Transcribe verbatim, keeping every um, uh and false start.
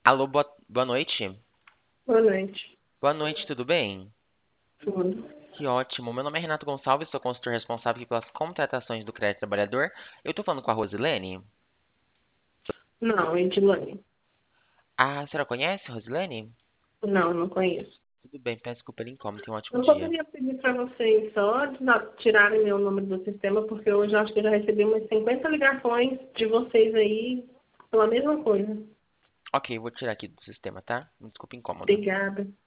Alô, boa, boa noite. Boa noite. Boa noite, tudo bem? Tudo. Que ótimo. Meu nome é Renato Gonçalves, sou consultor responsável aqui pelas contratações do Crédito Trabalhador. Eu tô falando com a Rosilene. Não, Edilane. Ah, a senhora conhece a Rosilene? Não, não conheço. Tudo bem, peço desculpa pelo incômodo, tenha um ótimo Eu dia. poderia pedir para vocês só desa- tirarem meu número do sistema, porque eu já acho que eu já recebi umas cinquenta ligações de vocês aí pela mesma coisa. Ok, vou tirar aqui do sistema, tá? Me desculpe o incômodo. Obrigada.